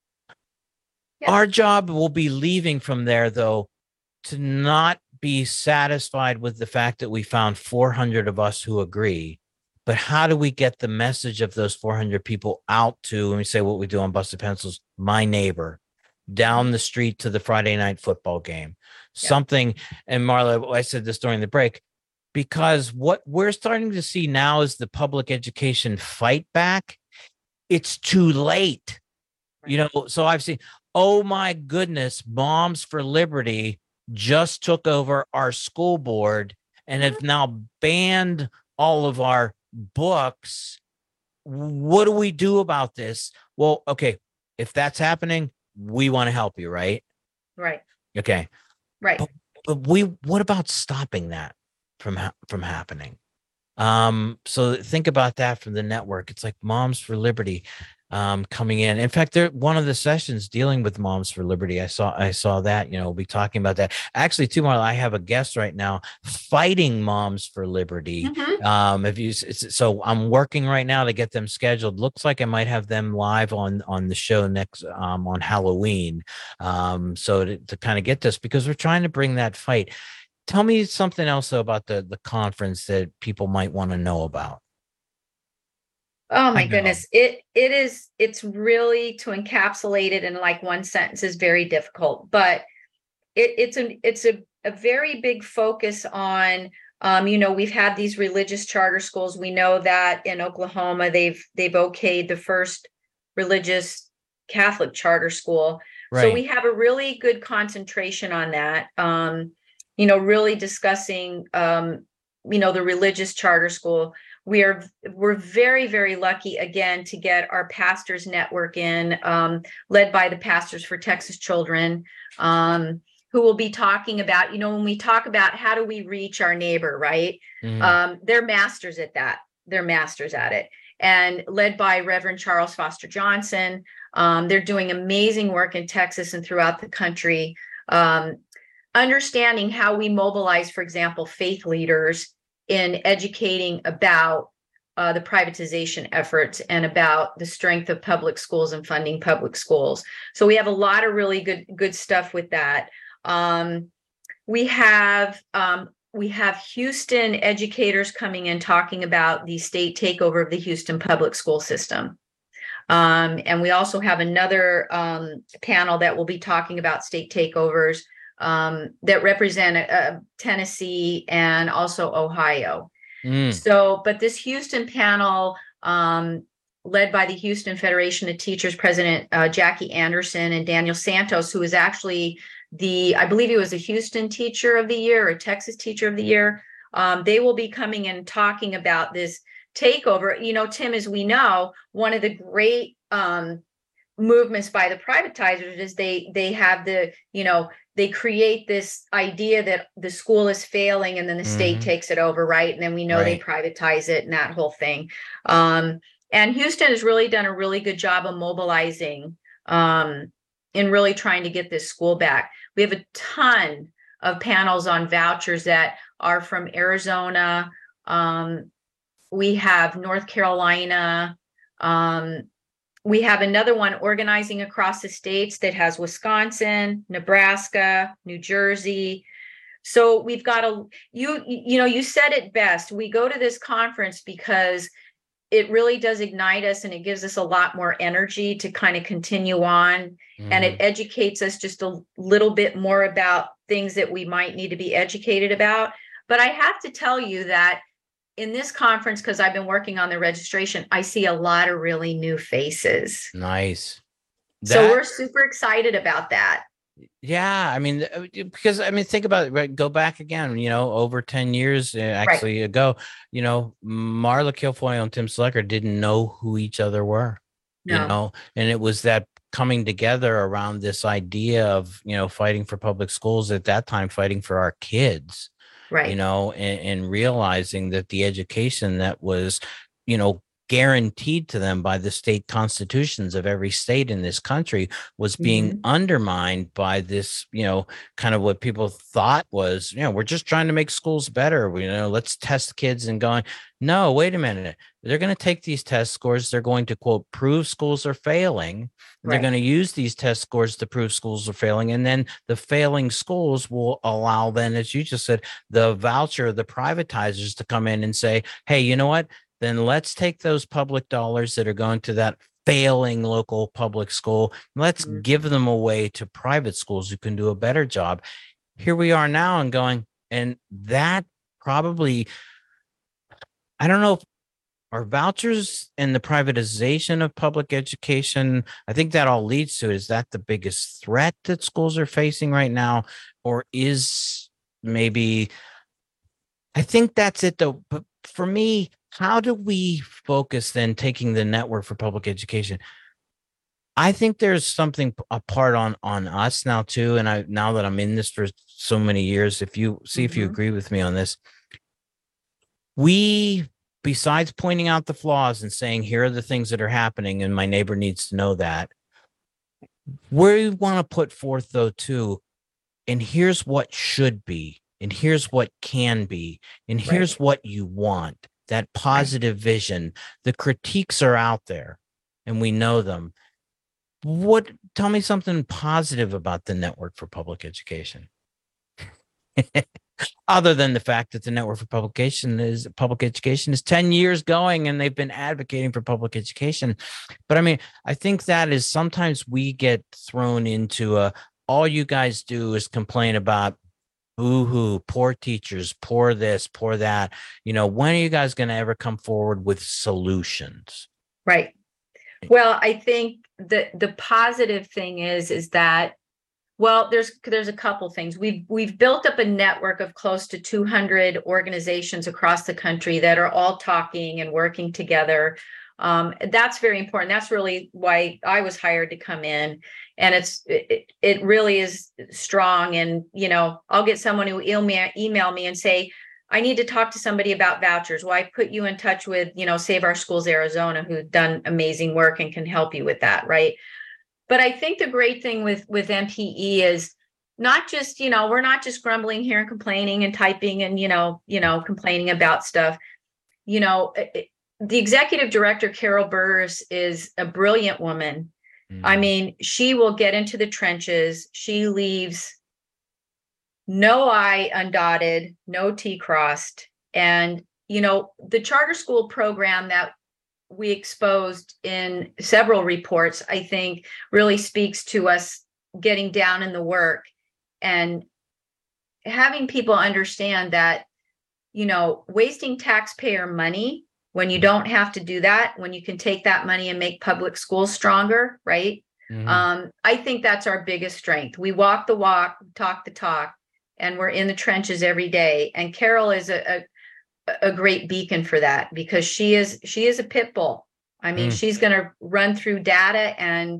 yeah. Our job will be leaving from there, though, to not be satisfied with the fact that we found four hundred of us who agree. But how do we get the message of those four hundred people out to, and we say what we do on Busted Pencils, my neighbor, down the street to the Friday night football game, yeah. something. And Marla, I said this during the break. Because what we're starting to see now is the public education fight back. It's too late. You know, so I've seen, oh my goodness, Moms for Liberty just took over our school board and have now banned all of our books. What do we do about this? Well, okay, if that's happening, we want to help you, right? Right. Okay. Right. But, but we, what about stopping that from from happening? Um, so think about that from the network. It's like Moms for Liberty um, coming in. In fact, they're one of the sessions dealing with Moms for Liberty. I saw I saw that, you know, we'll be talking about that. Actually, too, Marla, I have a guest right now fighting Moms for Liberty. Mm-hmm. Um, if you so I'm working right now to get them scheduled. Looks like I might have them live on on the show next um, on Halloween. Um, so to, to kind of get this, because we're trying to bring that fight. Tell me something else though, about the, the conference that people might want to know about. Oh my goodness. It, it is, it's really to encapsulate it in like one sentence is very difficult, but it, it's a, it's a, a very big focus on, um, you know, we've had these religious charter schools. We know that in Oklahoma, they've, they've okayed the first religious Catholic charter school. Right. So we have a really good concentration on that. Um, you know, really discussing, um, you know, the religious charter school. We are, we're very, very lucky again to get our pastors network in, um, led by the Pastors for Texas Children. Um, who will be talking about, you know, when we talk about how do we reach our neighbor, right? Mm-hmm. Um, they're masters at that. They're masters at it. And led by Reverend Charles Foster Johnson. Um, they're doing amazing work in Texas and throughout the country, um, understanding how we mobilize, for example, faith leaders in educating about uh, the privatization efforts and about the strength of public schools and funding public schools. So we have a lot of really good, good stuff with that. Um, we have um, we have Houston educators coming in talking about the state takeover of the Houston public school system. Um, and we also have another um, panel that will be talking about state takeovers um, that represent uh, Tennessee and also Ohio. Mm. So, but this Houston panel, um, led by the Houston Federation of Teachers President uh, Jackie Anderson and Daniel Santos, who is actually the, I believe he was a Houston Teacher of the Year or Texas Teacher of the Year. Um, they will be coming and talking about this takeover. You know, Tim, as we know, one of the great um, movements by the privatizers is they they have the, you know, they create this idea that the school is failing and then the mm-hmm. state takes it over, right? And then we know right. they privatize it and that whole thing. Um, and Houston has really done a really good job of mobilizing um, and really trying to get this school back. We have a ton of panels on vouchers that are from Arizona. Um, we have North Carolina. Um, we have another one organizing across the states that has Wisconsin, Nebraska, New Jersey. So we've got a, you, you know, you said it best. We go to this conference because it really does ignite us and it gives us a lot more energy to kind of continue on. Mm. And it educates us just a little bit more about things that we might need to be educated about. But I have to tell you that in this conference, because I've been working on the registration, I see a lot of really new faces. Nice. That, so we're super excited about that. Yeah. I mean, because I mean, think about it, right? Go back again, you know, over ten years uh, actually right. ago, you know, Marla Kilfoyle and Tim Slecker didn't know who each other were, no. you know, and it was that coming together around this idea of, you know, fighting for public schools at that time, fighting for our kids. Right. You know, and, and realizing that the education that was, you know, guaranteed to them by the state constitutions of every state in this country was being mm-hmm. undermined by this, you know, kind of what people thought was, you know, we're just trying to make schools better. You know, let's test kids and going, no, wait a minute. They're going to take these test scores. They're going to, quote, prove schools are failing. Right. They're going to use these test scores to prove schools are failing. And then the failing schools will allow then, as you just said, the voucher, the privatizers to come in and say, hey, you know what? Then let's take those public dollars that are going to that failing local public school. Let's mm-hmm. give them away to private schools who can do a better job. Here we are now and going, and that probably, I don't know if our vouchers and the privatization of public education, I think that all leads to, is that the biggest threat that schools are facing right now? Or is maybe, I think that's it though. But for me, how do we focus then taking the network for public education? I think there's something apart on, on us now too. And I, now that I'm in this for so many years, if you see, mm-hmm. if you agree with me on this, we, besides pointing out the flaws and saying, here are the things that are happening and my neighbor needs to know that, we want to put forth though too, and here's what should be, and here's what can be, and here's right. what you want. That positive right. vision. The critiques are out there and we know them. What, tell me something positive about the Network for Public Education. Other than the fact that the Network for Publication is public education is ten years going and they've been advocating for public education. But I mean, I think that is sometimes we get thrown into a, all you guys do is complain about boo-hoo, poor teachers, poor this, poor that. You know, when are you guys going to ever come forward with solutions? Right. Well, I think the the positive thing is, is that, well, there's there's a couple things. We've we've built up a network of close to two hundred organizations across the country that are all talking and working together Um, that's very important. That's really why I was hired to come in. And it's it, it really is strong. And, you know, I'll get someone who email, email me and say, I need to talk to somebody about vouchers. Well, I put you in touch with, you know, Save Our Schools Arizona, who've done amazing work and can help you with that, right? But I think the great thing with, with M P E is not just, you know, we're not just grumbling here and complaining and typing and, you know, you know, complaining about stuff. You know, it, the executive director, Carol Burris, is a brilliant woman. Mm. I mean, she will get into the trenches. She leaves no I undotted, no T crossed. And, you know, the charter school program that we exposed in several reports, I think really speaks to us getting down in the work and having people understand that, you know, wasting taxpayer money when you don't have to do that, when you can take that money and make public schools stronger, right? Mm-hmm. Um, I think that's our biggest strength. We walk the walk, talk the talk, and we're in the trenches every day. And Carol is a, a, a great beacon for that, because she is she is a pit bull. I mean, mm. she's going to run through data and,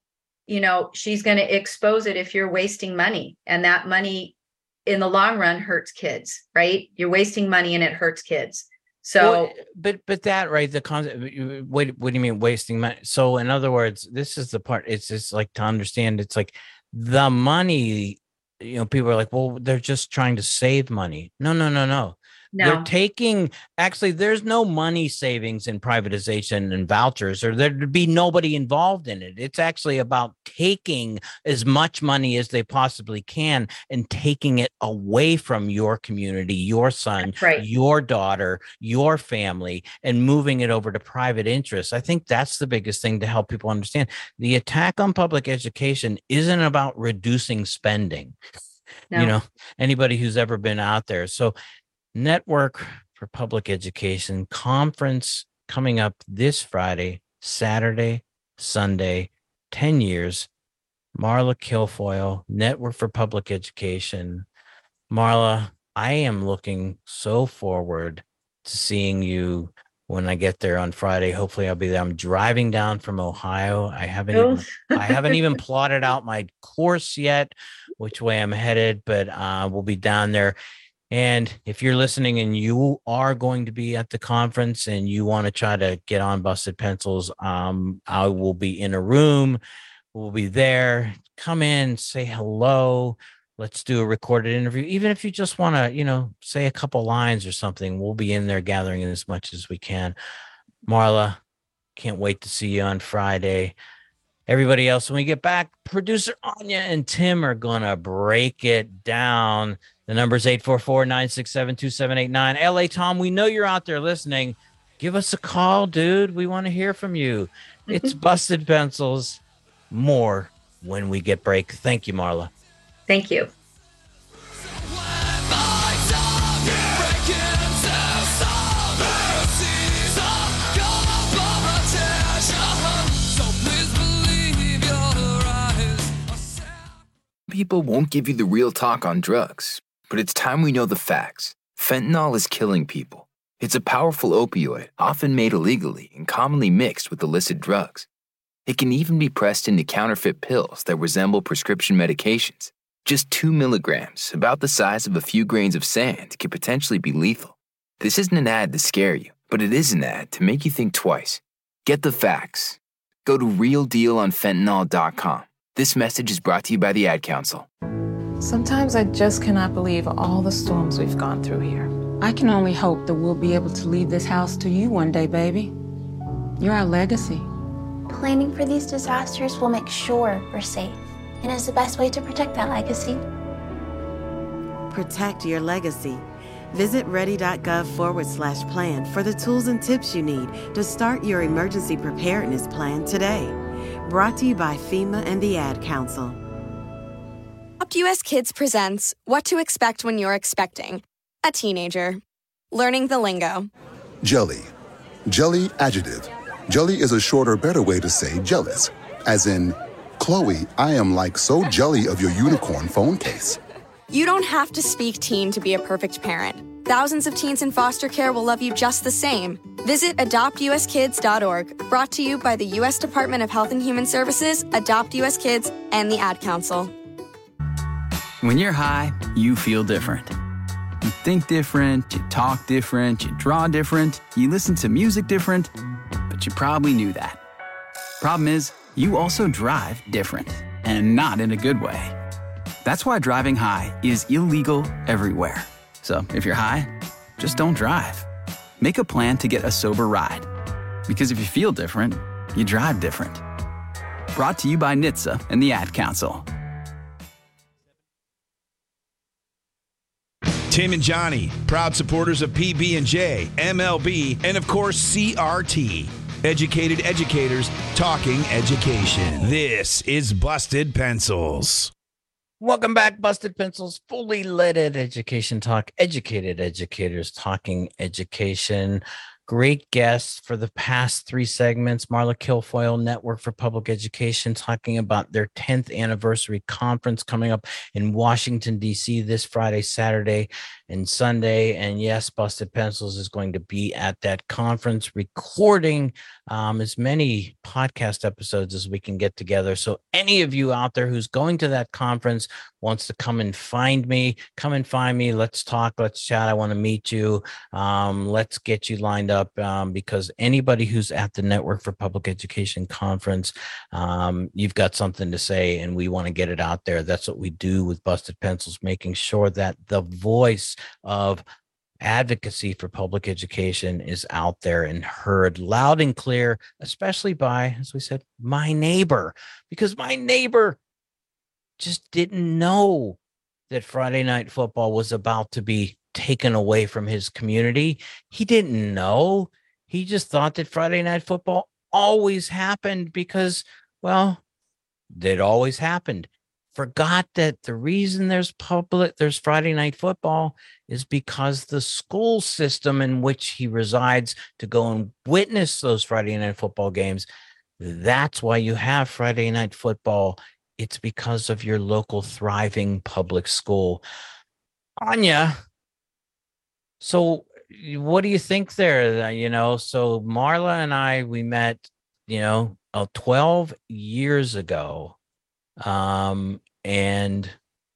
you know, she's going to expose it if you're wasting money. And that money in the long run hurts kids, right? You're wasting money and it hurts kids. So, well, but but that right, the concept. Wait, what do you mean wasting money? So, in other words, this is the part. It's just like to understand. It's like the money. You know, people are like, well, they're just trying to save money. No, no, no, no. No. They're taking, actually, there's no money savings in privatization and vouchers, or there'd be nobody involved in it. It's actually about taking as much money as they possibly can and taking it away from your community, your son, right. your daughter, your family, and moving it over to private interests. I think that's the biggest thing to help people understand. The attack on public education isn't about reducing spending. No. You know, anybody who's ever been out there. So, Network for Public Education conference coming up this Friday, Saturday, Sunday, ten years. Marla Kilfoyle, Network for Public Education. Marla, I am looking so forward to seeing you when I get there on Friday. Hopefully I'll be there. I'm driving down from Ohio. I haven't oh. even, I haven't even plotted out my course yet, which way I'm headed, but uh, we'll be down there. And if you're listening and you are going to be at the conference and you want to try to get on Busted Pencils, um, I will be in a room. We'll be there. Come in, say hello. Let's do a recorded interview. Even if you just want to, you know, say a couple lines or something, we'll be in there gathering in as much as we can. Marla, can't wait to see you on Friday. Everybody else, when we get back, producer Anya and Tim are going to break it down. The number is eight four four, nine six seven, two seven eight nine. L A Tom, we know you're out there listening. Give us a call, dude. We want to hear from you. It's Busted Pencils. More when we get break. Thank you, Marla. Thank you. People won't give you the real talk on drugs, but it's time we know the facts. Fentanyl is killing people. It's a powerful opioid, often made illegally and commonly mixed with illicit drugs. It can even be pressed into counterfeit pills that resemble prescription medications. Just two milligrams, about the size of a few grains of sand, can potentially be lethal. This isn't an ad to scare you, but it is an ad to make you think twice. Get the facts. Go to real deal on fentanyl dot com. This message is brought to you by the Ad Council. Sometimes I just cannot believe all the storms we've gone through here. I can only hope that we'll be able to leave this house to you one day, baby. You're our legacy. Planning for these disasters will make sure we're safe, and is the best way to protect that legacy. Protect your legacy. Visit ready.gov forward slash plan for the tools and tips you need to start your emergency preparedness plan today. Brought to you by FEMA and the Ad Council. U S Kids presents What to Expect When You're Expecting a Teenager. Learning the lingo. Jelly. Jelly adjective. Jelly is a shorter, better way to say jealous. As in, Chloe, I am like so jelly of your unicorn phone case. You don't have to speak teen to be a perfect parent. thousands of teens in foster care will love you just the same. Visit adopt u s kids dot org, brought to you by the U S Department of Health and Human Services, Adopt U S Kids, and the Ad Council. When you're high, you feel different. You think different, you talk different, you draw different, you listen to music different, but you probably knew that. Problem is, you also drive different, and not in a good way. That's why driving high is illegal everywhere. So if you're high, just don't drive. Make a plan to get a sober ride. Because if you feel different, you drive different. Brought to you by N H T S A and the Ad Council. Tim and Johnny, proud supporters of P B and J, M L B, and of course C R T. Educated educators talking education. This is Busted Pencils. Welcome back, Busted Pencils, fully leaded education talk, educated educators talking education. Great guests for the past three segments. Marla Kilfoyle, Network for Public Education, talking about their tenth anniversary conference coming up in Washington, D C this Friday, Saturday, and Sunday. And yes, Busted Pencils is going to be at that conference recording um, as many podcast episodes as we can get together. So any of you out there who's going to that conference, wants to come and find me, come and find me. Let's talk. Let's chat. I want to meet you. Um, let's get you lined up um, because anybody who's at the Network for Public Education conference, um, you've got something to say and we want to get it out there. That's what we do with Busted Pencils, making sure that the voice of advocacy for public education is out there and heard loud and clear, especially by, as we said, my neighbor, because my neighbor just didn't know that Friday Night Football was about to be taken away from his community. He didn't know. He just thought that Friday Night Football always happened because, well, it always happened. Forgot that the reason there's public, there's Friday Night Football is because the school system in which he resides to go and witness those Friday Night Football games, that's why you have Friday Night Football. It's because of your local thriving public school. Anya, so what do you think there? You know, so Marla and I, we met, you know, uh, twelve years ago, um, and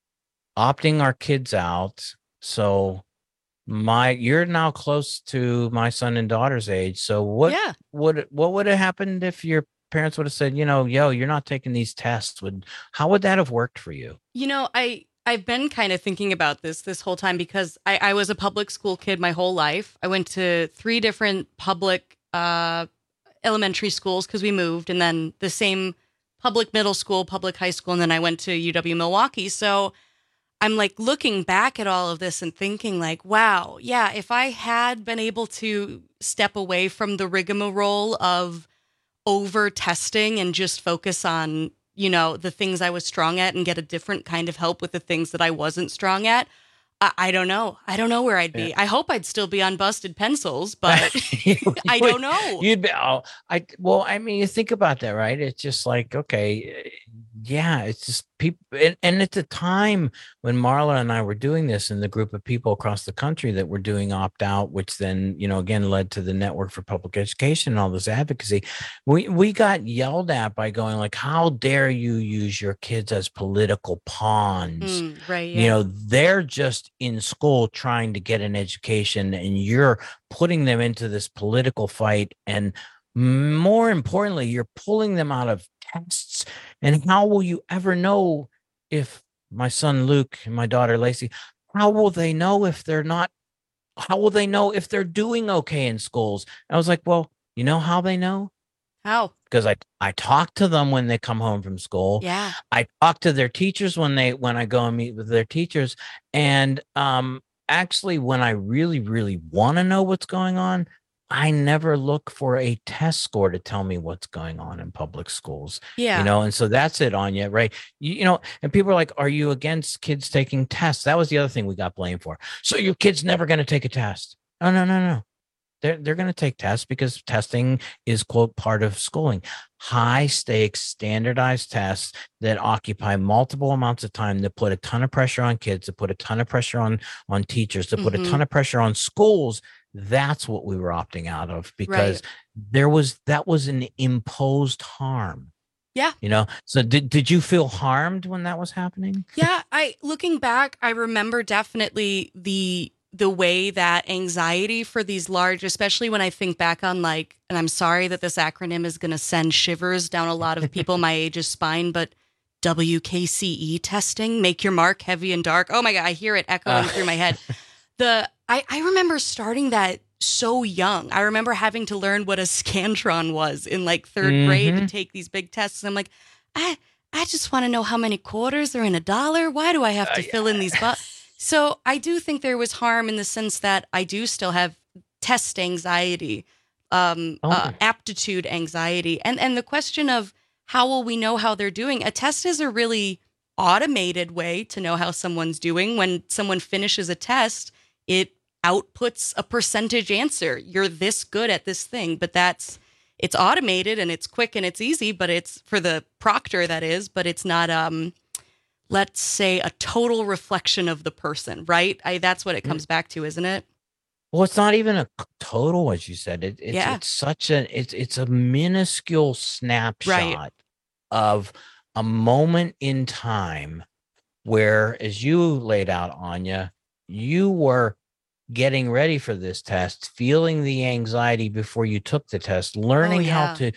opting our kids out. So my, you're now close to my son and daughter's age. So what yeah. would, what would have happened if your parents would have said, you know, yo, you're not taking these tests? Would, how would that have worked for you? You know, I, I've been kind of thinking about this this whole time because I, I was a public school kid my whole life. I went to three different public uh, elementary schools because we moved, and then the same public middle school, public high school, and then I went to U W Milwaukee. So I'm like looking back at all of this and thinking like, wow, yeah, if I had been able to step away from the rigmarole of over testing and just focus on, you know, the things I was strong at and get a different kind of help with the things that I wasn't strong at, I, I don't know. I don't know where I'd be. Yeah. I hope I'd still be on Busted Pencils, but I don't know. You'd be, oh, I, well, I mean, you think about that, right? It's just like, okay, yeah, it's just people. And, and at the time when Marla and I were doing this and the group of people across the country that were doing opt out, which then, you know, again, led to the Network for Public Education and all this advocacy, we, we got yelled at by going like, how dare you use your kids as political pawns? Mm, right. Yeah. You know, they're just in school trying to get an education and you're putting them into this political fight. And more importantly, you're pulling them out of tests. And how will you ever know if my son Luke and my daughter Lacey, how will they know if they're not, how will they know if they're doing okay in schools? I was like, well, you know how they know? How? Because I, I talk to them when they come home from school. Yeah. I talk to their teachers when they, when I go and meet with their teachers. And um, actually, when I really, really want to know what's going on, I never look for a test score to tell me what's going on in public schools. Yeah. You know, and so that's it, Anya, right? You, you know, and people are like, are you against kids taking tests? That was the other thing we got blamed for. So your kid's never going to take a test. Oh, no, no, no. They're, they're going to take tests because testing is, quote, part of schooling. High stakes, standardized tests that occupy multiple amounts of time, that put a ton of pressure on kids, that put a ton of pressure on, on teachers, that put mm-hmm. a ton of pressure on schools. That's what we were opting out of, because right. there was, that was an imposed harm. Yeah. You know, so did, did you feel harmed when that was happening? Yeah. I, looking back, I remember definitely the, the way that anxiety for these large, especially when I think back on like, and I'm sorry that this acronym is going to send shivers down a lot of people my age's spine, but W K C E testing, make your mark heavy and dark. Oh my God. I hear it echoing uh. through my head. The, I, I remember starting that so young. I remember having to learn what a Scantron was in like third mm-hmm. grade to take these big tests. And I'm like, I I just want to know how many quarters are in a dollar. Why do I have to uh, fill yeah. in these buttons? So I do think there was harm in the sense that I do still have test anxiety, um, oh. uh, aptitude anxiety. And, and the question of how will we know how they're doing? A test is a really automated way to know how someone's doing. When someone finishes a test, it outputs a percentage answer. You're this good at this thing, but that's, it's automated and it's quick and it's easy, but it's for the proctor, that is, but it's not, um, let's say, a total reflection of the person, right? I, that's what it comes back to, isn't it? Well, it's not even a total, as you said. It, it's, yeah. it's such a, it's, it's a minuscule snapshot right. of a moment in time where, as you laid out, Anya, you were getting ready for this test, feeling the anxiety before you took the test, learning oh, yeah. how to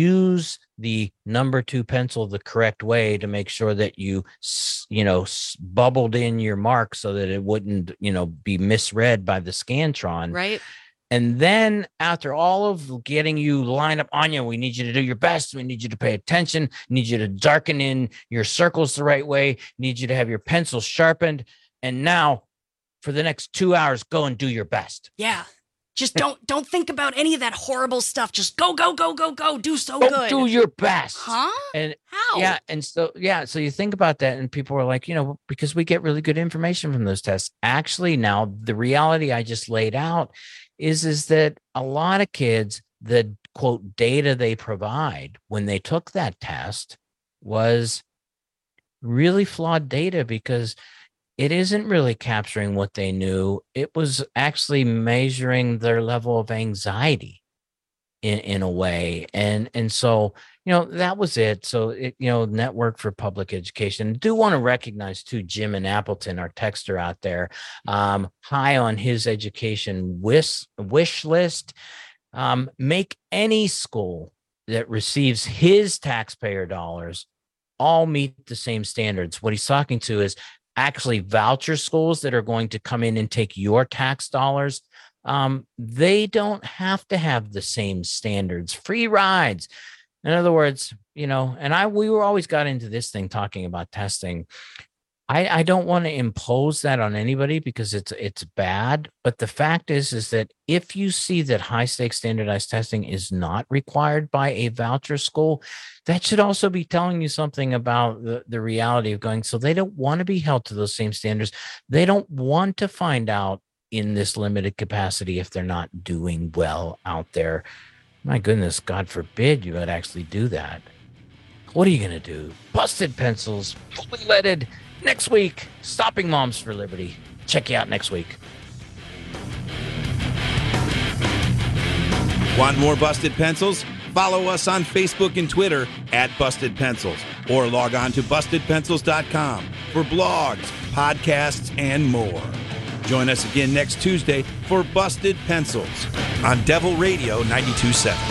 use the number two pencil the correct way to make sure that you, you know, bubbled in your mark so that it wouldn't, you know, be misread by the Scantron. Right. And then after all of getting you lined up, Anya, we need you to do your best. We need you to pay attention. Need you to darken in your circles the right way. Need you to have your pencil sharpened. And now, for the next two hours, go and do your best. Yeah. Just don't don't think about any of that horrible stuff. Just go, go, go, go, go. Do so go good. Do your best. Huh? And how? Yeah. And so, yeah. So you think about that and people are like, you know, because we get really good information from those tests. Actually, now the reality I just laid out is, is that a lot of kids, the quote data they provide when they took that test was really flawed data, because it isn't really capturing what they knew. It was actually measuring their level of anxiety in, in a way. And, and so, you know, that was it. So, it, you know, Network for Public Education. I do want to recognize too, Jim in Appleton, our texter out there, um, high on his education wish, wish list. Um, make any school that receives his taxpayer dollars all meet the same standards. What he's talking to is actually voucher schools that are going to come in and take your tax dollars. Um, they don't have to have the same standards. Free rides. In other words, you know, and I, we were always got into this thing talking about testing. I, I don't want to impose that on anybody because it's, it's bad. But the fact is, is that if you see that high stakes standardized testing is not required by a voucher school, that should also be telling you something about the, the reality of going. So they don't want to be held to those same standards. They don't want to find out in this limited capacity if they're not doing well out there. My goodness, God forbid you would actually do that. What are you going to do? Busted Pencils, fully leaded. Next week, Stopping Moms for Liberty. Check you out next week. Want more Busted Pencils? Follow us on Facebook and Twitter at Busted Pencils, or log on to busted pencils dot com for blogs, podcasts, and more. Join us again next Tuesday for Busted Pencils on Devil Radio ninety-two point seven.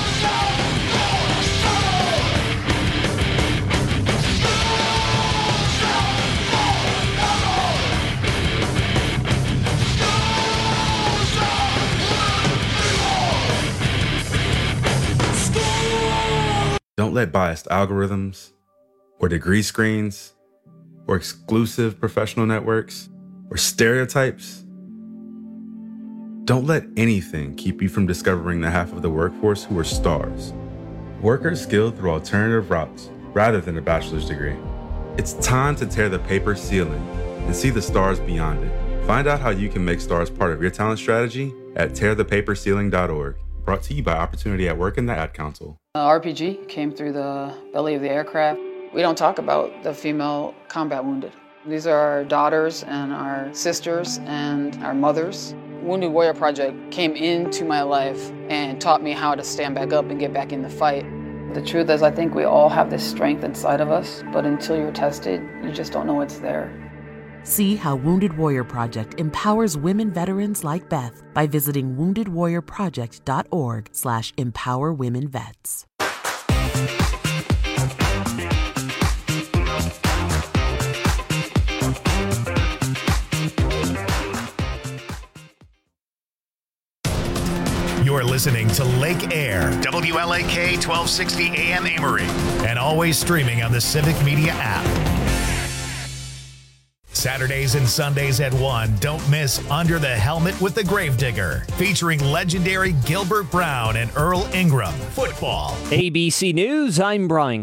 Don't let biased algorithms or degree screens or exclusive professional networks or stereotypes, don't let anything keep you from discovering the half of the workforce who are stars. Workers skilled through alternative routes rather than a bachelor's degree. It's time to tear the paper ceiling and see the stars beyond it. Find out how you can make STARS part of your talent strategy at tear the paper ceiling dot org. Brought to you by Opportunity at Work and the Ad Council. Uh, R P G came through the belly of the aircraft. We don't talk about the female combat wounded. These are our daughters and our sisters and our mothers. Wounded Warrior Project came into my life and taught me how to stand back up and get back in the fight. The truth is, I think we all have this strength inside of us, but until you're tested, you just don't know it's there. See how Wounded Warrior Project empowers women veterans like Beth by visiting wounded warrior project dot org slash empower women vets. You're listening to Lake Air, W L A K twelve sixty A M Amory, and always streaming on the Civic Media app. Saturdays and Sundays at one, don't miss Under the Helmet with the Gravedigger, featuring legendary Gilbert Brown and Earl Ingram. Football. A B C News, I'm Brian